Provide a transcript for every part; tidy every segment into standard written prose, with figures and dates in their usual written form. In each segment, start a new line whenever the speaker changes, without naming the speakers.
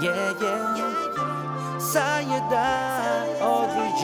Yeah, yeah. Sayıda ODG.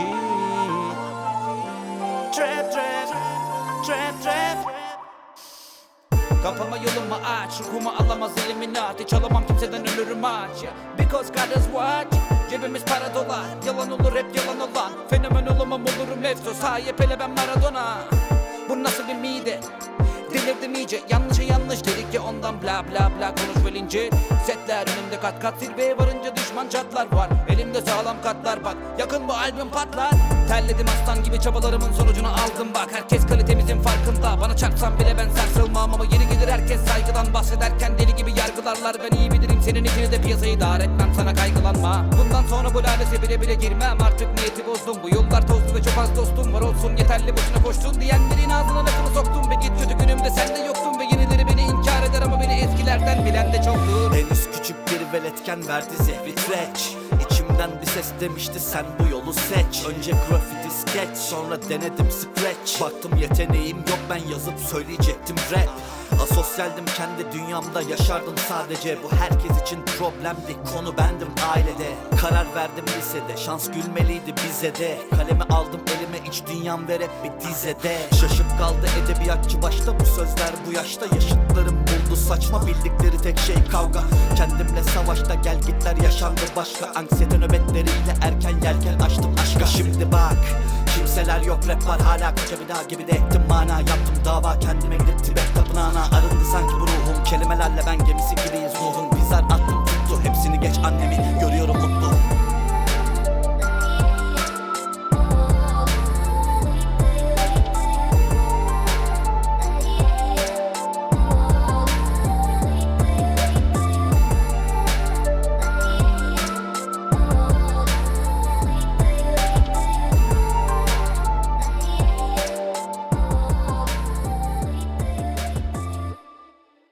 Trap, trap, trap, trap. Kapama yolumu aç, ruhumu alamaz eliminati. Çalamam kimseden ölürüm aç, because God is watch. Cebimiz para dolar, yalan olur hep yalan olan. Fenomen olamam olurum efso, sahip hele ben Maradona. Bu nasıl bir mide? Delirdim iyice, yanlışa yanlış dedik ya ondan bla bla bla konuş velince. Setler önümde kat kat, zirveye varınca düşman çatlar var. Elimde sağlam katlar bak, yakın bu albüm patlar. Terledim aslan gibi, çabalarımın sonucunu aldım bak. Herkes kalitemizin farkında, bana çarpsam bile ben sarsılmam. Ama yeri gelir herkes saygıdan bahsederken deli gibi yargılarlar. Ben iyi bilirim senin ikini de, piyasayı dar etmem, sana kaygılanma. Bundan sonra bu lalese bile bile girmem, artık niyeti bozdum. Bu yollar tozlu ve çok az dostum var, olsun yeterli boşuna koştun diyenlerin ağzına lafını soktum. Ve git kötü günümde sen de yoktun. Ve yenileri beni inkar eder ama beni eskilerden bilen de çoktur.
Henüz küçük bir veletken verdi zehri treç. İçimden bir ses demişti sen bu yolu seç. Önce graffiti sketch, sonra denedim scratch. Baktım yeteneğim yok, ben yazıp söyleyecektim rap. Asosyaldim, kendi dünyamda yaşardım sadece. Bu herkes için problemdi, konu bendim ailede. Karar verdim lisede, şans gülmeliydi bize de. Kalemi aldım elime, iç dünyam ve rap bir dizede. Şaşıp kaldı edebiyatçı başta, bu sözler bu yaşta. Yaşıtlarım buldu saçma, bildikleri tek şey kavga. Kendimle savaşta gel gitler yaşandı başka. Anksiyete nöbetleriyle erken yelken açtım aşka. Şimdi bak, kimseler yok, rap var hala, koca bir dağ gibi de ettim mana. Yaptım dava, kendime gidip Tibet tapınağına. Arındı sanki bu ruhum, kelimelerle ben gemisi gibiyiz.